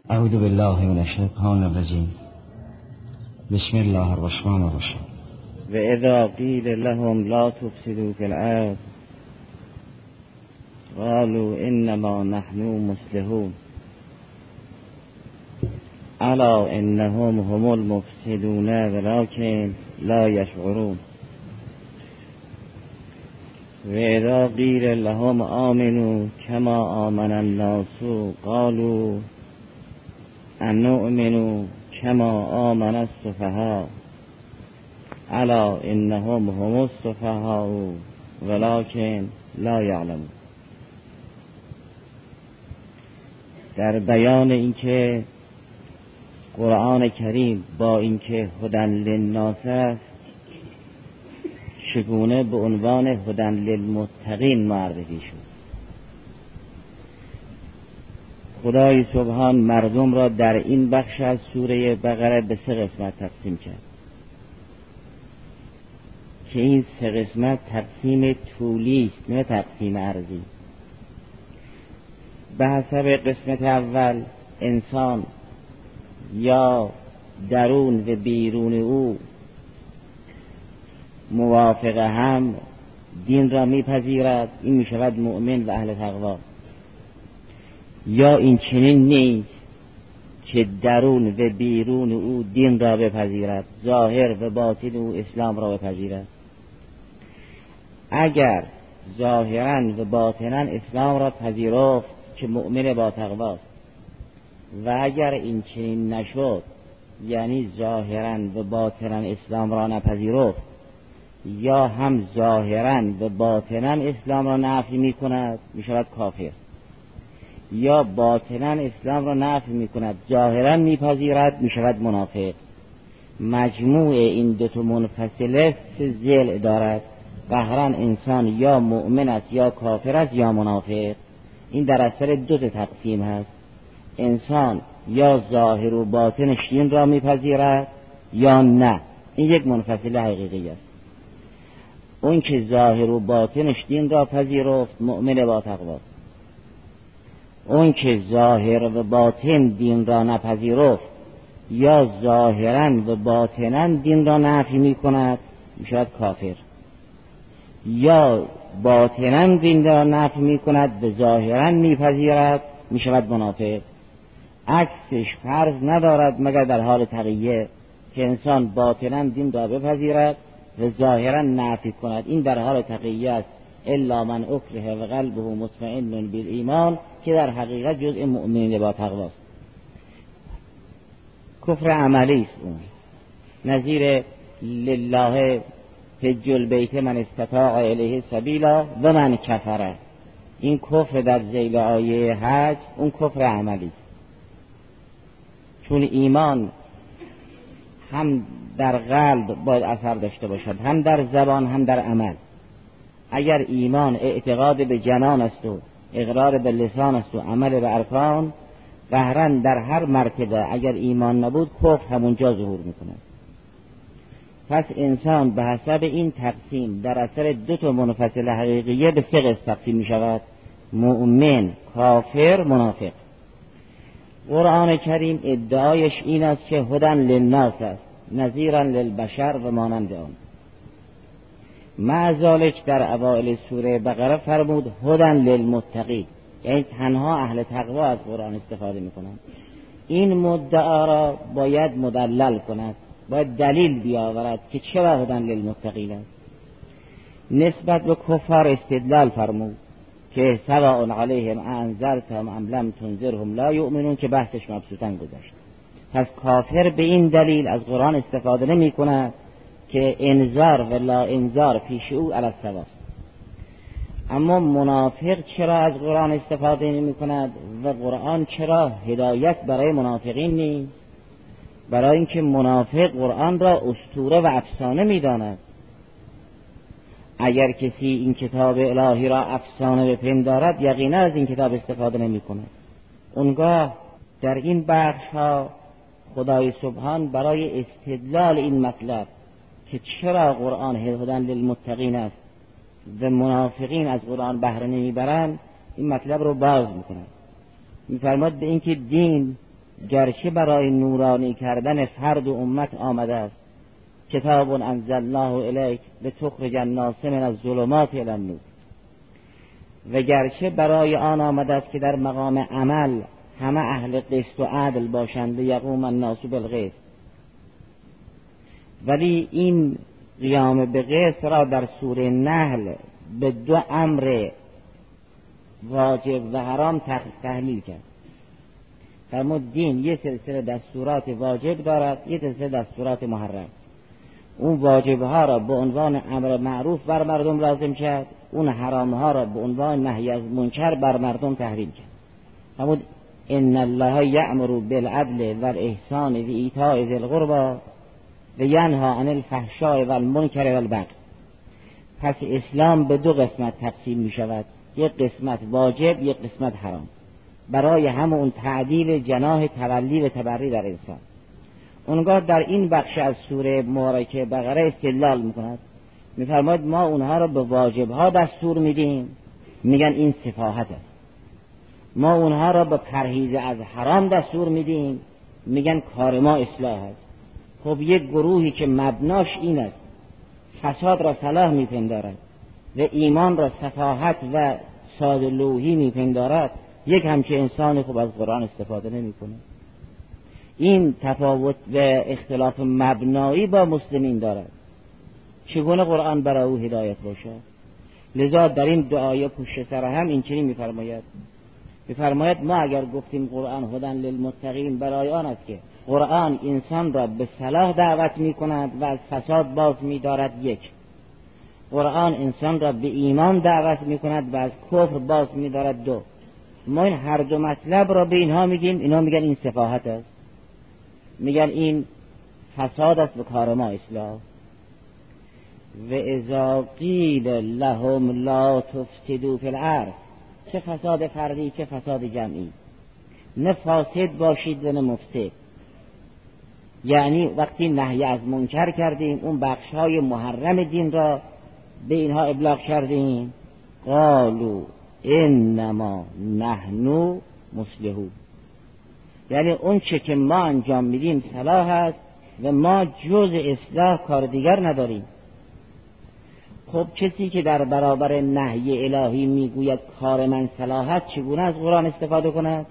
اعوذ بالله من الشیطان الرجیم. بسم الله الرحمن الرحیم. و اذا قیل لهم لا تفسدوا فی الارض قالوا انما نحن مصلحون الا انهم هم المفسدون ولكن لا يشعرون. و اذا قیل لهم آمنوا كما آمن الناس قالوا انؤمن كما آمن السفهاء الا انهم هم السفهاء ولكن لا يعلمون. در بیان اینکه قرآن کریم با اینکه هدی للناس است چگونه به عنوان هدی للمتقین معرفی شد. خدای سبحان مردم را در این بخش از سوره بقره به 3 قسمت تقسیم کرد که این 3 قسمت تقسیم طولی است نه تقسیم عرضی. به حسب قسمت اول انسان یا درون و بیرون او موافق هم دین را میپذیرد، این میشود مؤمن و اهل تقوا. یا این چنین نیست که درون و بیرون او دین را بپذیرد، ظاهر و باطن او اسلام را بپذیرد. اگر ظاهرا و باطنا اسلام را پذیرفت که مؤمن با تقواست، و اگر این چنین نشد یعنی ظاهرا و باطنا اسلام را نپذیرفت یا هم ظاهرا و باطنا اسلام را نفی می کند میشود کافر، یا باطنا اسلام را نفی می کند ظاهرا میپذیرد میشود منافق. مجموع این دو تا منفصله 3 ضلع دارد. قهرن انسان یا مؤمن است یا کافر است یا منافق. این در اثر 2 تا تقسیم هست. انسان یا ظاهر و باطنش دین را میپذیرد یا نه. این یک منفصله حقیقی است. اون که ظاهر و باطنش دین را پذیرفت مؤمن با تقواست. اون که ظاهر و باطن دین را نپذیرفت یا ظاهرا و باطنا دین را نفی می کند میشود کافر، یا باطنا دین را نفی می کند و ظاهرا میپذیرد میشود منافق. عکسش فرض ندارد مگر در حال تقیه که انسان باطنا دین را بپذیرد و ظاهرا نفی کند. این در حال تقیه است. الا من اکره و قلبه مطمئن بالایمان که در حقیقت جزء مؤمنین با تقواست. کفر عملی است. اون نظیر لله حج البیت من استطاع الیه سبیلا و من کفر. این کفر در ذیل آیه حج اون کفر عملی است، چون ایمان هم در قلب باید اثر داشته باشد، هم در زبان هم در عمل. اگر ایمان اعتقاد به جنان است و اقرار به لسان است و عمل به ارکان، قهرن در هر مرتبه اگر ایمان نبود کفر همونجا ظهور میکند. پس انسان به حسب این تقسیم در اثر 2 تا منفصل حقیقیه به 3 قسم تقسیم میشود: مؤمن، کافر، منافق. قرآن کریم ادعایش این است که هدی للناس است، نذیرا للبشر و مانند آن. مع ذالک در اوائل سوره بقره فرمود هدی للمتقین، یعنی تنها اهل تقوا از قرآن استفاده میکنند. این مدعا را باید مدلل کند، باید دلیل بیاورد که چرا هدی للمتقین است. نسبت به کفار استدلال فرمود که سواء علیهم انذرتهم ام لم تنذرهم لا یؤمنون که بحثش مبسوطاً گذشت. پس کافر به این دلیل از قرآن استفاده نمی کند که انذار و لا انذار پیش او علی السواست. اما منافق چرا از قرآن استفاده نمی کند و قرآن چرا هدایت برای منافقین نیست؟ برای اینکه منافق قرآن را اسطوره و افسانه می داند. اگر کسی این کتاب الهی را افسانه بپندارد یقینا از این کتاب استفاده نمی کند. اونگاه در این بخش ها خدای سبحان برای استدلال این مطلب که چرا قرآن هدی للمتقین است و منافقین از قرآن بهره نمیبرند این مطلب رو باز میکنند. میفرماد به اینکه دین گرچه برای نورانی کردن فرد و امت آمده است، کتاب انزلناه الیک لتخرج الناس من الظلمات الی النور، و گرچه برای آن آمده است که در مقام عمل همه اهل قسط و عدل باشند یقوم الناس بالقسط، ولی این قیام به قسط را در سوره نحل به دو امر واجب و حرام تحلیل کرد. فرمود دین یه سلسله دستورات واجب دارد، یه سلسله دستورات محرم. اون واجبها را به عنوان امر معروف بر مردم لازم کرد، اون حرامها را به عنوان نهی از منکر بر مردم تحریم کرد. فرمود ان الله یأمر بالعدل والاحسان و ایتاء ذی القربی و ینهی عن الفحشاء والمنکر والبغی. پس اسلام به دو قسمت تقسیم می شود، یک قسمت واجب، یک قسمت حرام، برای همون تعدیل جناح تولی و تبری در انسان. اونگاه در این بخش از سوره مبارکه بقره استدلال میکند، میفرماید ما اونها را به واجبها دستور میدیم، میگن این سفاهت است. ما اونها را به پرهیز از حرام دستور میدیم، میگن کار ما اصلاح است. خب یک گروهی که مبناش این است، فساد را صلاح میپندارد و ایمان را سفاهت و ساده لوحی میپندارد، یک همچه انسانی خوب از قرآن استفاده نمیکنه. این تفاوت و اختلاف مبنایی با مسلمین دارد. چگونه قرآن برای او هدایت باشد؟ لذا در این دعای پشت سر هم این چنین میفرماید ما اگر گفتیم قرآن هدن للمتقین، برای آن است که قرآن انسان را به صلاح دعوت میکند و از فساد باز می‌دارد. یک، قرآن انسان را به ایمان دعوت میکند و از کفر باز می‌دارد. دو، ما این هر دو مطلب را به اینها میگیم، اینها میگن این سفاهت است، میگن این فساد است و کار ما اصلاح. و اذا قیل لهم لا تفسدوا فی الارض، چه فساد فردی چه فساد جمعی، نه فاسد باشید و نه مفسد. یعنی وقتی نهی از منکر کردیم، اون بخش‌های محرم دین را به اینها ابلاغ کردیم، قالوا انما نحن مصلحون، یعنی اون چه که ما انجام میدیم صلاح است و ما جز اصلاح کار دیگر نداریم. خب کسی که در برابر نهی الهی میگوید کار من صلاح است، چگونه از قرآن استفاده کند؟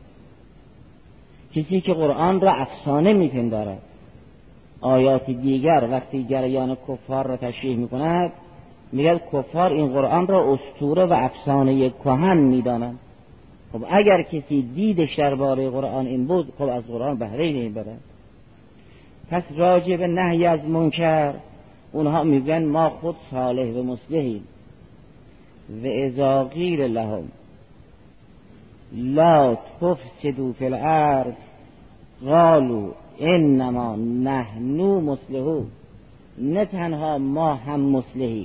کسی که قرآن را افسانه میپندارد، آیات دیگر وقتی جریان کفار را تشریح میکند، میگه کفار این قرآن را اسطوره و افسانه کهن میدانند. خب اگر کسی دیدش درباره قرآن این بود، خب از قرآن بهره نمیبرد. پس راجع به نهی از منکر اونها میگن ما خود صالح و مصلحیم. و اذا قیل لهم لا تفسدوا فی الارض قالوا انما نحن مصلحون، نه تنها ما هم مصلحیم،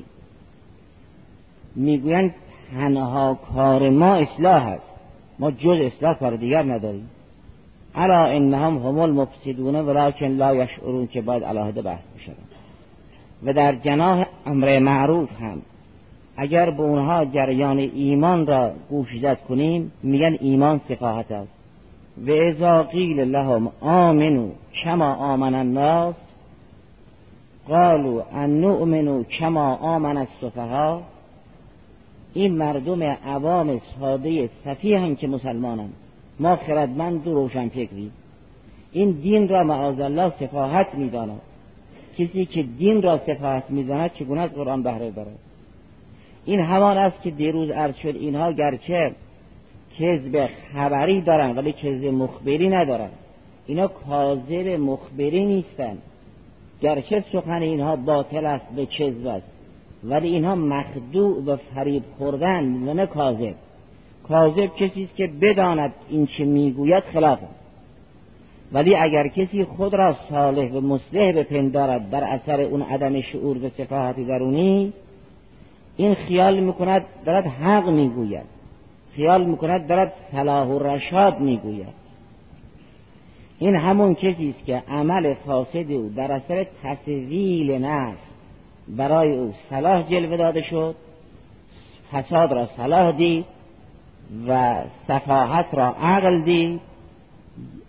میگوین تنها کار ما اصلاح است، ما جز اصلاح کار دیگر نداریم. الا انهم هم المفسدون ولکن لا یشعرون، که باید علاهده بحث بشود. و در جناح امر معروف هم اگر به اونها جریان ایمان را گوشزد کنیم، میگن ایمان سفاهت است. و اذا قیل لهم آمنوا کما آمن الناس قالوا ان نؤمن کما آمن السفهاء، این مردم عوام ساده سفیه هم که مسلمانند، ما خردمند و روشن فکریم، این دین را معاذالله سفاهت میداند. کسی که دین را سفاهت میداند چگونه از قرآن بهره برد؟ این همان است که دیروز عرض شد، اینها گرچه کذب خبری دارن ولی کذب مخبری ندارن. اینا کاذب مخبری نیستن، گرچه سخن اینها باطل است و کذب است، ولی اینها مخدوع و فریب خوردن و نه کاذب. کاذب کسی است که بداند این چه میگوید خلافه، ولی اگر کسی خود را صالح و مصلح بپندارد بر اثر اون عدم شعور و سفاهت درونی، این خیال میکند دارد حق میگوید، خیال میکند دارد صلاح و رشاد میگوید. این همون کسی است که عمل فاسد او در اثر تسویل نفس برای او صلاح جلوه داده شد، فساد را صلاح دید و سفاهت را عقل دید،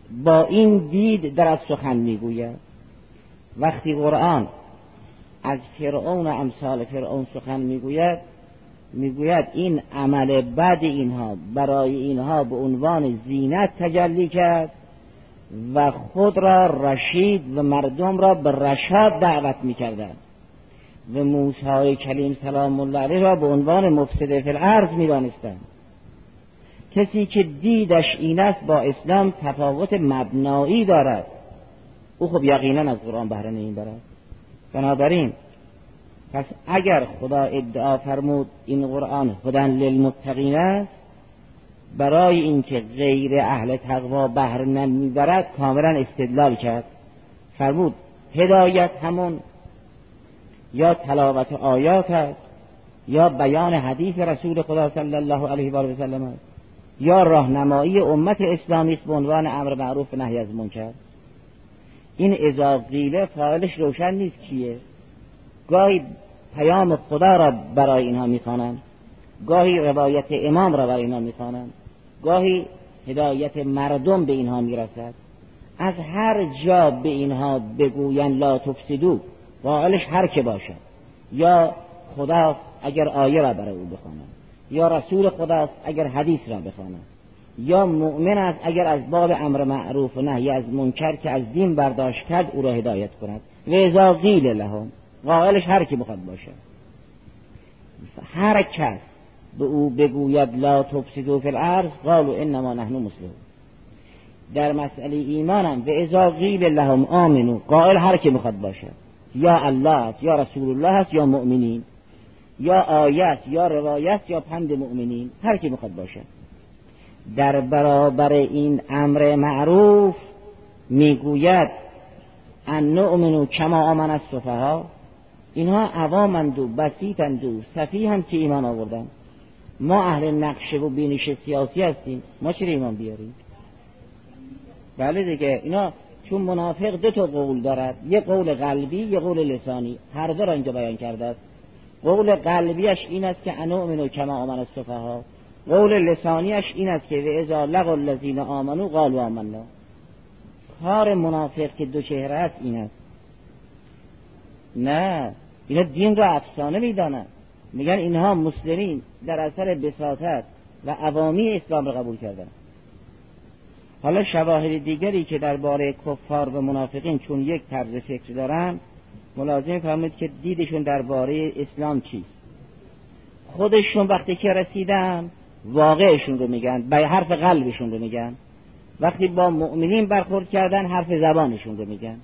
با این دید در از سخن میگوید. وقتی قرآن از فرعون و امثال فرعون سخن میگوید این عمل بد اینها برای اینها به عنوان زینت تجلی کرد و خود را رشید و مردم را به رشاد دعوت میکردند و موسی کلیم سلام الله علیه را به عنوان مفسد فی الارض میدانستند. کسی که دیدش این است با اسلام تفاوت مبنایی دارد، او خب یقینا از قرآن بهره نمیبرد. بنابراین پس اگر خدا ادعا فرمود این قرآن هدی للمتقین است، برای اینکه غیر اهل تقوا بهره نمیبرد کاملا استدلال کرد. فرمود هدایت همون یا تلاوت آیات است، یا بیان حدیث رسول خدا صلی الله علیه و آله و سلم است، یا راهنمایی امت اسلامی است به عنوان امر معروف و نهی از منکر. این اذا قیل فاعلش روشن نیست کیه. گاهی پیام خدا را برای اینها میخوانند، گاهی روایت امام را برای اینها میخوانند، گاهی هدایت مردم به اینها میرسد. از هر جا به اینها بگوین لا تفسدو، فاعلش هر که باشد، یا خدا اگر آیه را برای او بخوانند، یا رسول خداست اگر حدیث را بخواند، یا مؤمن است اگر از باب امر معروف و نهی از منکر که از دین برداشت کرد او را هدایت کند. و اذا قیل لهم، قائلش هر کی بخواد باشه، هر کس به او بگوید لا تفسدوا فی الارض قالوا انما نحن مسلمون. در مسئله ایمانم و اذا قیل لهم آمنو، قائل هر کی بخواد باشه، یا الله یا رسول الله است یا مؤمنین، یا آیت یا روایت یا پند مؤمنین، هر کی بخواد باشه. در برابر این امر معروف میگوید ان نؤمنو کما آمن السفها، اینها عوامند و بسیطند و سفیهند که ایمان آوردن. ما اهل نقشه و بینش سیاسی هستیم، ما چرا ایمان بیاریم؟ بله دیگه، اینا چون منافق دو تا قول دارد، یه قول قلبی یه قول لسانی، هر دو را اینجا بیان کرده است. قول قلبیش این است که انؤمنو کما آمن السفها، قول لسانیش این است که و اذا لقوا الذین آمنوا قالوا آمنا. کار منافق که دو چهره است این است. نه، اینا دین را افسانه میدانند، میگن اینها مسلمین در اثر بساطت و عوامی اسلام را قبول کردن. حالا شواهد دیگری که درباره کفار و منافقین چون یک طرز فکر دارن، ملازم فهمید که دیدشون درباره اسلام چیست. خودشون وقتی که رسیدن واقعشون رو میگن، به حرف قلبشون رو میگن. وقتی با مؤمنین برخورد کردن حرف زبانشون رو میگن.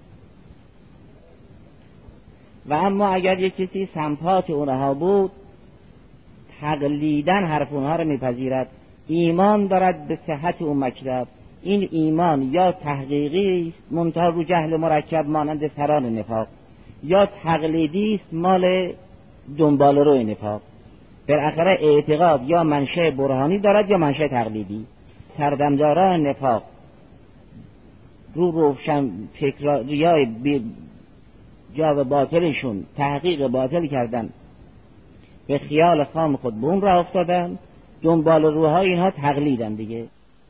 و اما اگر یک کسی سمپات اونها بود، تقلیداً حرف اونها رو میپذیرد. ایمان دارد به صحت اون مکتب. این ایمان یا تحقیقی است منتهی رو جهل مرکب مانند سران نفاق، یا تقلیدی است مال دنبال روی نفاق. بالاخره اعتقاد یا منشأ برهانی دارد یا منشأ تقلیدی. سردمداران نفاق رو روشن فکریای جا باطلشون تحقیق باطل کردن، به خیال خام خود به اون راه افتادن، دنبال روهای اینها تقلیدن دیگه.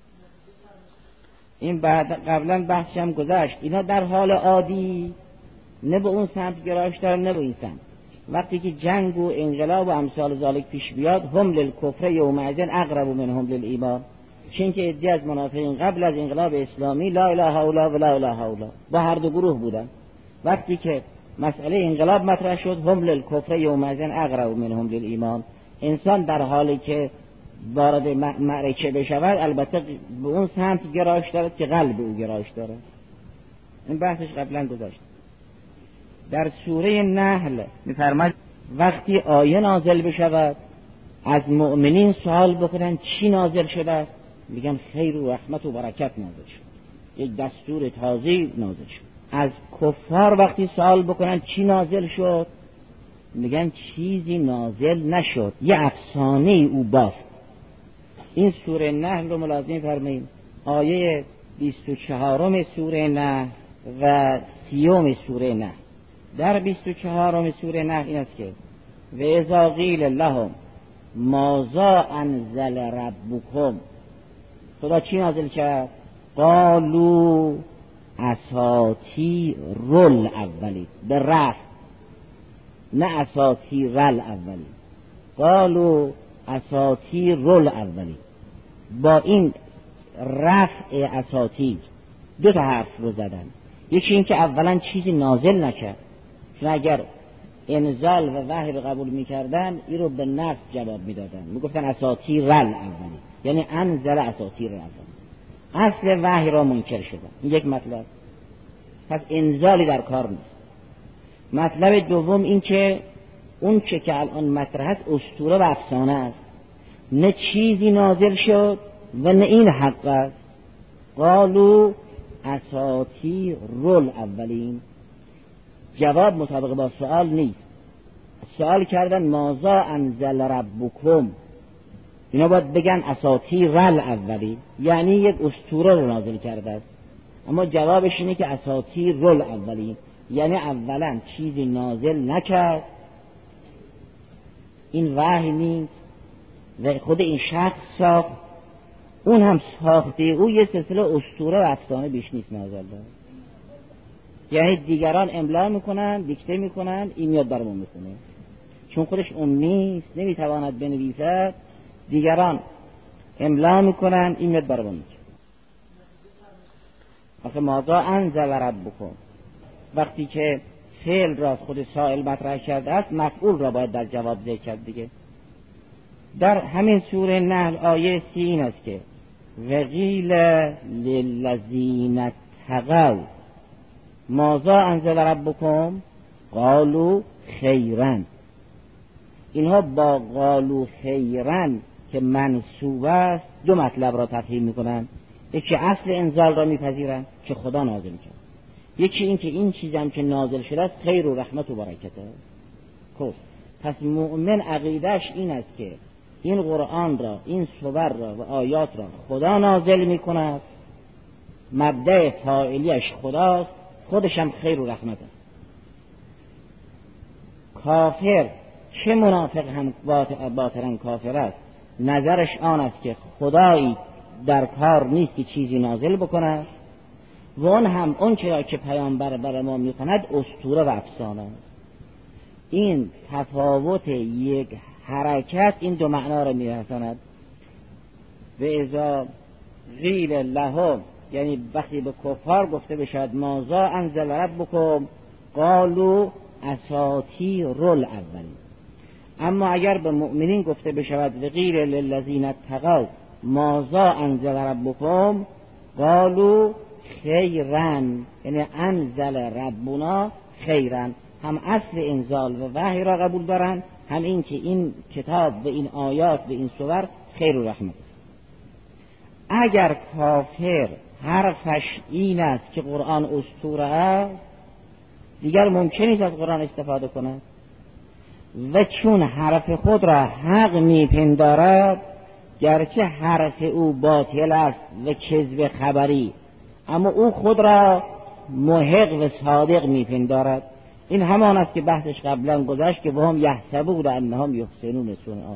این بعد قبلا بحثی هم گذشت، اینا در حال عادی نه به اون سمت گرایش دارن نه به این سمت. وقتی که جنگ و انقلاب و امثال ذالک پیش بیاد، هم للکفر یومئذ اقرب منهم للایمان. چون که عده از منافقین قبل از انقلاب اسلامی لا اله الا الله و لا اله الا الله با هر دو گروه بودن. وقتی که مسئله انقلاب مطرح شد، هم للکفر یومئذ اقرب منهم للایمان. انسان در حالی که وارد معرکه بشود البته به اون سمت گرایش دارد که قلب او گرایش دارد. این بحثش قبلا گذاشت. در سوره نحل می‌فرماید وقتی آیه نازل بشود از مؤمنین سوال بکنن چی نازل شده است، میگن خیر و رحمت و برکت نازل شد، یک دستور تازه نازل شد. از کفار وقتی سوال بکنن چی نازل شد، میگن چیزی نازل نشد، یه افسانه او باست. این سوره نحل رو ملاحظه فرمایید، آیه 24 سوره نحل و 30 سوره نحل. در 24 سوره نحل این است که و اذا قیل لهم ماذا انزل ربکم، خدا چی نازل کرد؟ قالوا اساطیر الاولین، به رفع، نه اساطیر الاولین، قالوا اساطیر الاولین. با این رفع اساطیر دو تا حرف رو زدن. یکی این که اولا چیزی نازل نکرد، چون اگر انزال و وحی رو قبول میکردن این رو به نفس جواب میدادن، میگفتن اساطیر الاولین، یعنی انزل اساطیر الاولین، اصل وحی را منکر شدن. این یک مطلب، پس انزالی در کار نیست. مطلب دوم این که اون چه که الان مطرح است اسطوره و افسانه است، نه چیزی نازل شد و نه این حق است. قالوا اساطیر الاولین، جواب مطابق با سوال نیست. سوال کردن ماذا انزل ربکم، اینا باید بگن اساطیر الاولین، یعنی یک اسطوره رو نازل کرده است. اما جوابش اینه که اساطیر الاولین، یعنی اولا چیزی نازل نکرد، این وحی نیست و خود این شخص ساخت، اون هم ساخته او یه سلسله اسطوره و افسانه بیش نیست نازل داره. یعنی دیگران املا میکنن، دیکته میکنن، این میاد برامون میخونه، چون خودش اون نیست، نمیتواند بنویسد، دیگران املا میکنن، این میاد برامون میگه. آخه ماذا انزل ربکم، وقتی که فعل را خود سائل مطرح کرده است، مفعول را باید در جواب ذکر کرد دیگه. در همین سوره نحل آیه 30 این است که وقیل للذین اتقوا ماذا انزل ربکم قالوا خیرا. اینها با قالوا خیرا که منصوب است دو مطلب را تفهیم میکنن. یکی اصل انزال را میپذیرن که خدا نازل کرد، یکی این که این چیزم که نازل شده است خیر و رحمت و برکته. خب پس مؤمن عقیدهش این است که این قرآن را، این سور را و آیات را خدا نازل میکند، مبدأ فاعلیش خداست، خودش هم خیر و رحمت است. کافر چه منافق هم باطنا کافر است، نظرش آن است که خدایی در کار نیست که چیزی نازل بکند و اون هم اون چرا که پیامبر بر ما میکند اسطوره و افسانه است. این تفاوت یک حرکت این دو معنا را میرساند. و اذا قیل لهم، یعنی وقتی به کفار گفته بشود ماذا انزل ربکم قالوا اساطیر الاولین، اما اگر به مؤمنین گفته بشود و قیل للذین اتقوا ماذا انزل ربکم قالوا خیرا، یعنی انزل ربنا خیرا، هم اصل انزال و وحی را قبول دارن، هم این که این کتاب و این آیات و این سور خیر و رحمت است. اگر کافر حرفش این است که قرآن اسطوره است، دیگر ممکن نیست از قرآن استفاده کند و چون حرف خود را حق میپندارد، گرچه حرف او باطل است و کذب خبری، اما او خود را محق و صادق میپندارد. این همان است که بحثش قبلا گذشت که وهم یحسبون انهم یحسنون صنعا.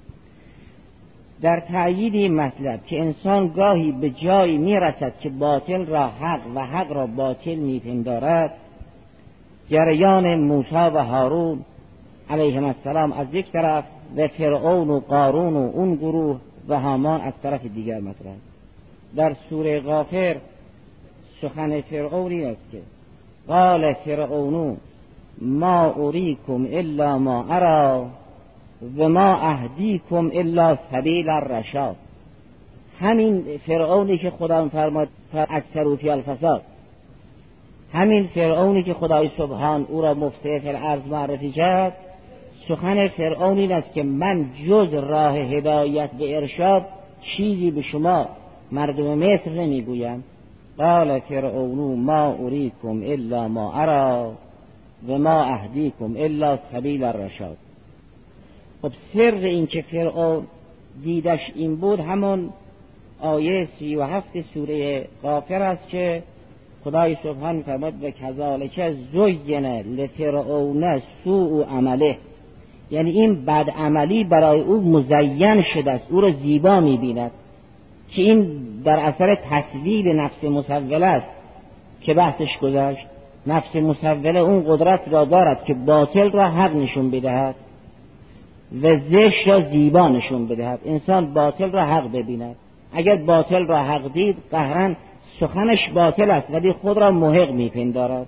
در تأیید این مطلب که انسان گاهی به جایی میرسد که باطل را حق و حق را باطل میپندارد، جریان موسی و هارون علیهم السلام از یک طرف و فرعون و قارون و اون گروه و هامان از طرف دیگر مطرح. در سوره غافر سخن فرعونی است که قال فرعون ما اریکم الا ما ارى و ما اهدیکم الا سبیل الرشاد. همین فرعونی که خدا فرمود اکثر فی الفساد، همین فرعونی که خدای سبحان او را مفسد فی الارض معرفی کرد، سخن فرعون این است که من جز راه هدایت به ارشاد چیزی به شما مردم مصر نمیگویم. قال فرعون ما اریکم الا ما ارى و ما اهدیکم الا سبیل الرشاد. خب سر این که فرعون دیدش این بود همون آیه 37 سوره غافر است که خدای سبحان فرمود و کذالک زین لفرعون سوء عمله، یعنی این بد عملی برای او مزین شده است، او را زیبا می‌بیند که این در اثر تصویب نفس مسوله است که بحثش گذشت. نفس مسوله اون قدرت را دارد که باطل را حق نشون بدهد و زشت را زیبا نشون بدهد. انسان باطل را حق ببیند. اگر باطل را حق دید قهرن سخنش باطل است ولی خود را محق میپندارد.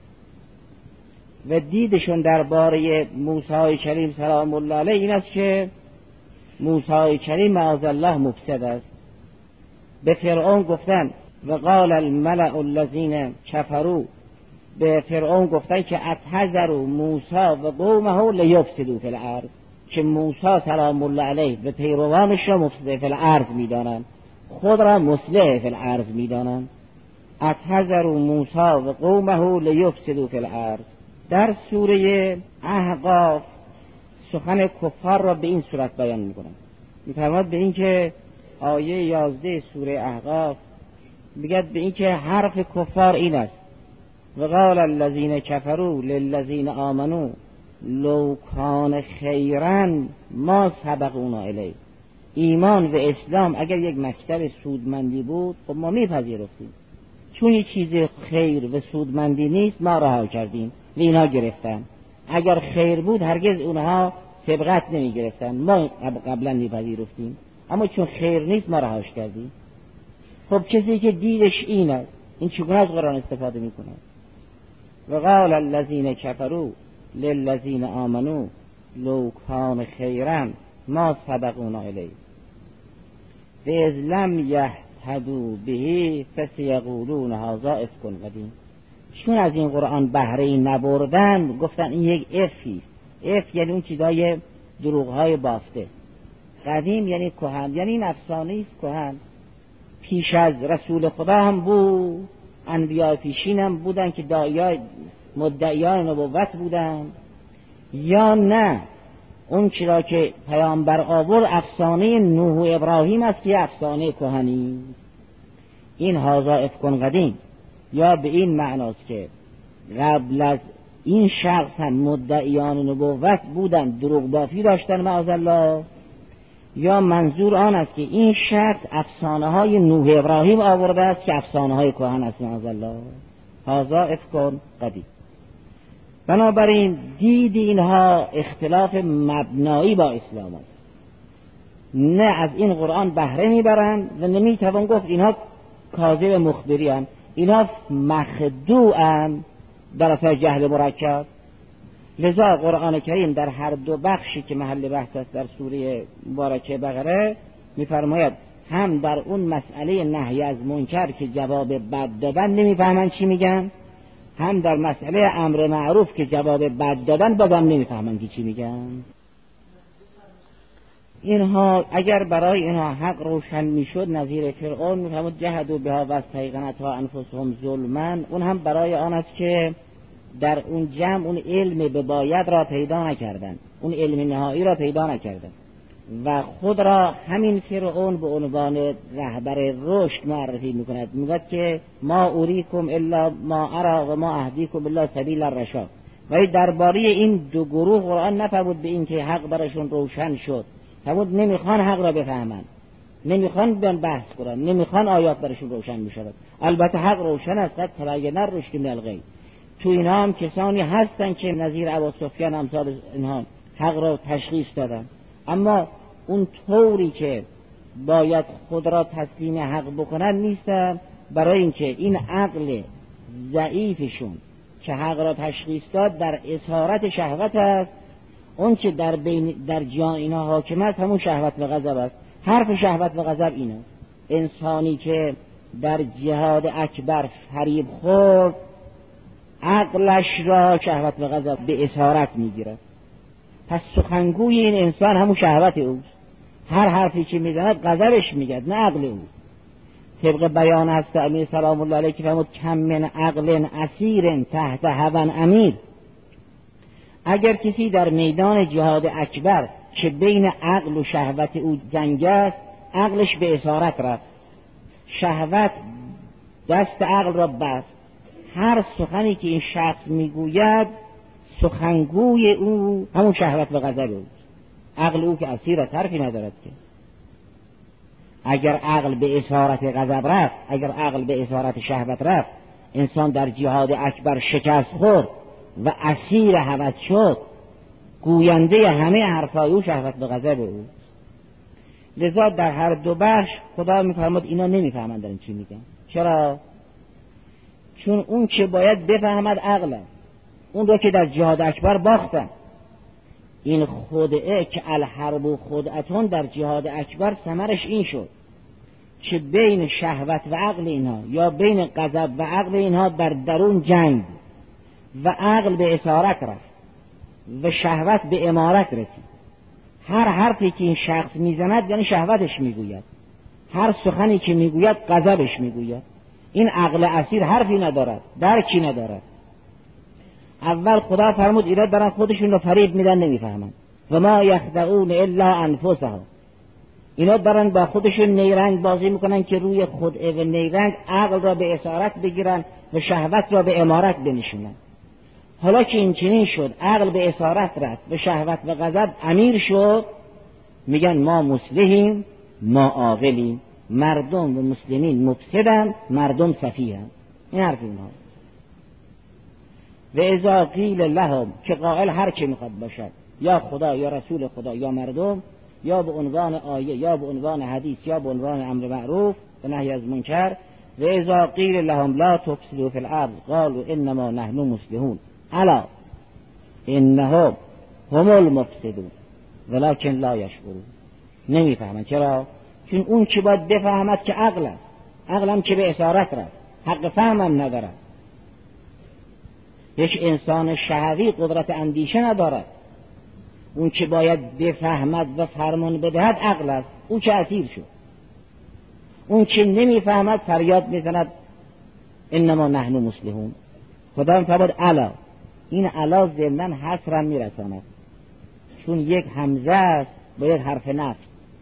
و دیدشون درباره موسی کریم سلام الله علیه این است که موسی کریم معاذ الله مفسد است. به فرعون گفتن و قال الملأ الذین کفروا، به فرعون گفتن که اتحذر موسی و قومه لیفسدوا فی الارض، که موسی سلام الله علیه و پیروانش را مفسد فی الارض میدانند، خود را مصلح فی الارض میدانند. اتحذر موسی و قومه لیفسدوا فی الارض. در سوره احقاف سخن کفار را به این صورت بیان میکنند. میفرماد به این که آیه 11 سوره احقاف میگه به این که حرف کفار این است و قال الذین کفروا للذین آمنوا لو کان خیرا ما سبقونا الیه. ایمان و اسلام اگر یک مکتب سودمندی بود خب ما میپذیرفتیم، چون یک چیز خیر و سودمندی نیست ما رها کردیم و اینها گرفتن. اگر خیر بود هرگز اونها سبقت نمی گرفتن، ما قبلا میپذیرفتیم، اما چون خیر نیست ما رهاش کردیم. خب کسی که دیدش این است این چگونه از قرآن استفاده میکنه؟ و قال الذین کفروا للذین آمنوا لو کان خیرا ما سبقونا الیه و اذ لم یهتدوا به فسیقولون هذا افک قدیم. چون از این قرآن بهره نبردن گفتن این یک افی. اف یعنی اون چیزای دروغ‌های بافته. قدیم یعنی کهن، یعنی این افسانه است کهن. پیش از رسول خدا هم بود، انبیاء پیشین هم بودن که مدعیان نبوت بودن، یا نه اون چرا که پیامبر آورد افسانه نوح و ابراهیم است که افسانه کهنی. این هذا افک قدیم یا به این معناست که قبل از این شخص هم مدعیان نبوت بودن، دروغ بافی داشتن معاذالله، یا منظور آن است که این شخص افسانه های نوح ابراهیم آورده است که افسانه های کهن است معاذالله. هذا افک قدیم. بنابراین دید اینها اختلاف مبنایی با اسلام است. نه از این قرآن بهره میبرند و نمیتوان گفت اینها کاذب مخبری هستند، اینها مخدوعند در اثر جهل مرکب. لذا قرآن کریم در هر دو بخشی که محل بحث است در سوره مبارکه بقره میفرماید هم در اون مسئله نهی از منکر که جواب بد دادن نمیفهمن چی میگن، هم در مسئله امر معروف که جواب بد دادن بازم نمیفهمن که چی میگن. اینها اگر برای اینها حق روشن میشد نظیر فرعون میفهمد جهدوا بها و استیقنتها انفسهم ظلما، اون هم برای آن است که در اون جمع اون علم به باید را پیدا نکردن، اون علم نهایی را پیدا نکردن و خود را همین فرعون به عنوان رهبر رشد معرفی میکند. میگه که ما اوریکم الا ما ارى و ما اهدیکم الا سبیل الرشاد. ولی درباره این دو گروه قرآن نفرمود به این که حق برشون روشن شد، فرمود نمیخوان حق را بفهمن، نمیخوان بیان بحث کنن، نمیخوان آیات برشون روشن میشود. البته حق روشن است، قد تبین الرشد من الغی. تو اینها هم کسانی هستن که نظیر ابو سفیان امثال اینها حق را تشخیص دادن، اما اون طوری که باید خود را تسلیم حق بکنن نیستن، برای اینکه این عقل ضعیفشون که حق را تشخیص داد در اسارت شهوت است. اون که در جان اینا حاکم است همون شهوت و غضب است. حرف شهوت و غضب اینه. انسانی که در جهاد اکبر فریب خورد عقلش را شهوت و غضب به اسارت میگیرد. پس سخنگوی این انسان همون شهوت اوست. هر حرفی که میزند غضبش میگد نه عقل او. طبق بیان هست امیر سلام الله علیه که فرمود کم من عقل اسیر تحت هوى امیر. اگر کسی در میدان جهاد اکبر که بین عقل و شهوت او جنگ است، عقلش به اسارت رفت، شهوت دست عقل را بست. هر سخنی که این شخص میگوید سخنگوی او همون شهوت و غضب اوست. عقل او که اسیر حرفی ندارد که. اگر عقل به اسارت غضب رفت، اگر عقل به اسارت شهوت رفت، انسان در جهاد اکبر شکست خورد و اسیر هوس شد، گوینده همه حرفای او شهوت به غضب او. لذا در هر دو بخش خدا میفرماد اینا نمیفهمند دارن چی میگن. چرا؟ چون اون که باید بفهمد عقل، اون رو که در جهاد اکبر باختن. این خدعه که الحرب و خدعتون در جهاد اکبر ثمرش این شد که بین شهوت و عقل اینها یا بین غضب و عقل اینها در درون جنگ و عقل به اسارت رفت و شهوت به امارت رسید. هر حرفی که این شخص میزند یعنی شهوتش میگوید، هر سخنی که میگوید غضبش میگوید. این عقل اسیر حرفی ندارد، درکی ندارد. اول خدا فرمود اینا دارن خودشون رو فریب میدن، نمیفهمن. و ما یخدعون الا انفسهم، اینا دارن با خودشون نیرنگ بازی میکنن که روی خدعه و نیرنگ عقل را به اسارت بگیرن و شهوت را به امارت بنشونن. حالا که این چنین شد، عقل به اسارت رفت و شهوت و غضب امیر شد، میگن ما مصلحیم، ما عاقلیم، مردم و مسلمین مفسدن، مردم سفیهن. این حرف اینها. و اذا قیل لهم، که قائل هر که میخواد باشد، یا خدا یا رسول خدا یا مردم، یا به عنوان آیه یا به عنوان حدیث یا به عنوان امر معروف و نهی از منکر. و اذا قیل لهم لا تفسدوا فی الارض قالوا انما نحن مصلحون الا انهم هم المفسدون ولكن لا یشعرون. نمیفهمن. چرا؟ چون اون که باید بفهمد که عقلم که به اسارت رفت، حق فهمم ندارد. یک انسان شهوی قدرت اندیشه ندارد. اون که باید بفهمد و فرمان بدهد عقل است، او که اسیر شد. اون که نمیفهمد فریاد میزند انما نحن مصلحون. خدا فرمود الا. این الا ضمناً حصرا میرساند، چون یک همزه است با یک حرف نفی.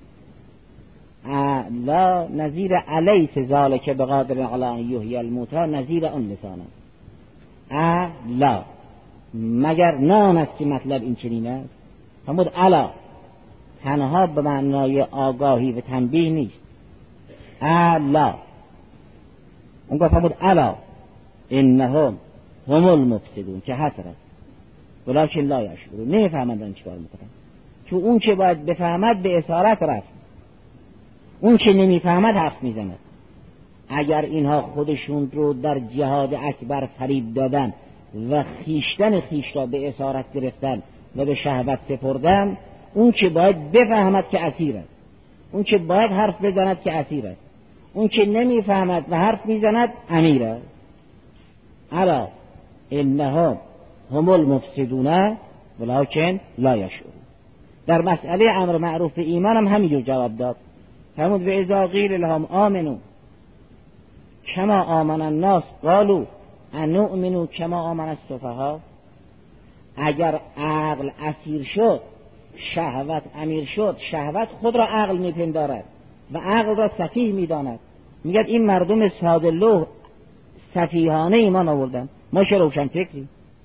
لا نظیر الیس ذالک بقادر علی ان یحیی الموتی، نظیر آن لسان است. لا، مگر نان است که مطلب این چنین است. فرمود الا، تنها به معنای آگاهی و تنبیه نیست. الا، اون گفت فرمود الا انهم هم المفسدون که حسر است ولکن لا یشعرون. نمیفهمند چیکار میکنن، چون اون که باید بفهمد به اسارت رفت، اون که نمیفهمد حرف میزند. اگر اینها خودشون رو در جهاد اکبر فریب دادن و خیشتن خیش را به اسارت گرفتن و به شهوت سپردن، اون که باید بفهمد که اسیر است، اون که باید حرف بزند که اسیر است، اون که نمیفهمد و حرف میزند امیر است. الا انهم هم المفسدون ولکن لا یشعرون. در مسئله امر معروف ایمان هم همینجور جواب داد. فرمود و اذا قیل لهم آمنو کما آمن الناس قالوا انؤمن کما آمن السفهاء. اگر عقل اسیر شد، شهوت امیر شد، شهوت خود را عقل میپندارد و عقل را سفیه میداند. میگه این مردم ساده لوح سفیهانه ایمان آوردن، ما چه روشن فکری.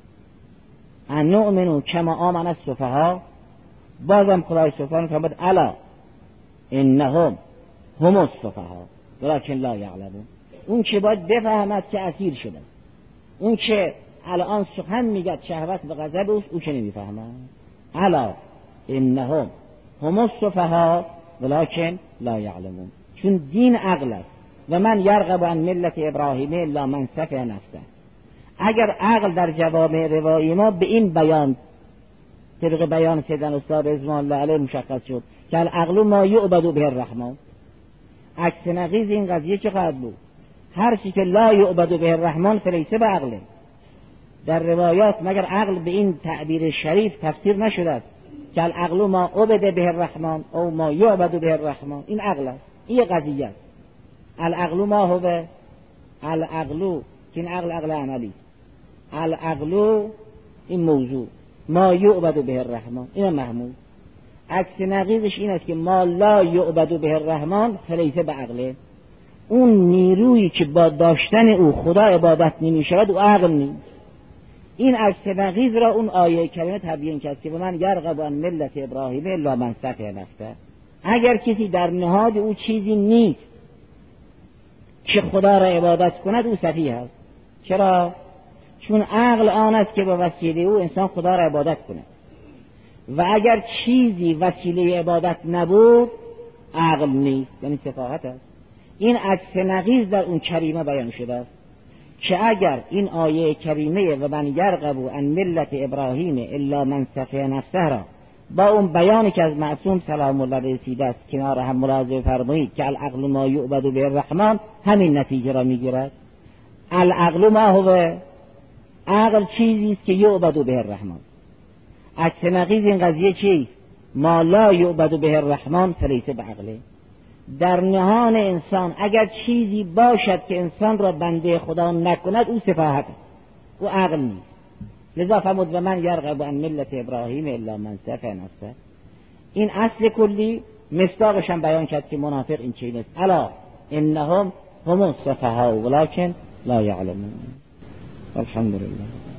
انؤمن کما آمن السفهاء. بازم خدای سبحانه فرمود الا انهم هم السفهاء ولکن لا یعلمون. اون که باید بفهمد که اسیر شده، اون که الان سخن میگه شهوت و غضب اوست، او که نمیفهمد. الا انهم هم السفهاء ولکن لا یعلمون. چون دین عقل است و من یرغب عن ملت ابراهیم الا من سفه نفسه. اگر عقل در جوامع روایی ما به این بیان طبق بیان سیدنا استاد رضوان الله علیه مشخص شد که العقل ما یعبد به الرحمن. عکس نقیض این قضیه چه خواهد بود؟ هر چی که لا یعبد به الرحمن فلیس به عقله. در روایات مگر عقل به این تعبیر شریف تفسیر نشده است که العقل ما عبد به الرحمن او ما یعبد به الرحمن. این عقل است، این قضیه است. العقل ما هو العقل که این عقل عملی، العقل این موضوع، ما یعبد به الرحمن این محمود. عکس نقیضش این است که ما لا یعبد به الرحمن فلیس به عقله. اون نیرویی که با داشتن او خدا عبادت نمی شود او عقل نیست. این عکس نقیض را اون آیه کریمه تبیین کرد که من یرغب عن ملت ابراهیم الا من سفه نفسه. اگر کسی در نهاد او چیزی نیست که خدا را عبادت کند، او سفیه است. چرا؟ چون عقل آن است که با وسیله او انسان خدا را عبادت کند و اگر چیزی وسیله عبادت نبود عقل نیست، یعنی سفاهت است. این عکس نقیض در اون کریمه بیان شده است که اگر این آیه کریمه و من یرغب عن ملت ابراهیم الا من سفه نفسه را با اون بیانی که از معصوم سلام الله رسیده است کنار هم ملاحظه فرمایید که العقل ما یعبد به الرحمن، همین نتیجه را میگیرد. العقل ما هو، عقل چیزی است که یعبد به الرحمن. عکس نقیض این قضیه چیست؟ ما لا یعبد به الرحمن فلیس بعقله. در نهان انسان اگر چیزی باشد که انسان را بنده خدا نکند، او سفاهت است، او عقل نیست. لذا فرمود و من یرغب عن ملت ابراهیم الا من سفه نفسه. این اصل کلی مصداقش هم بیان کرد که منافق این چیز است. الا انهم هم السفهاء ولکن لا یعلمون. الحمدلله.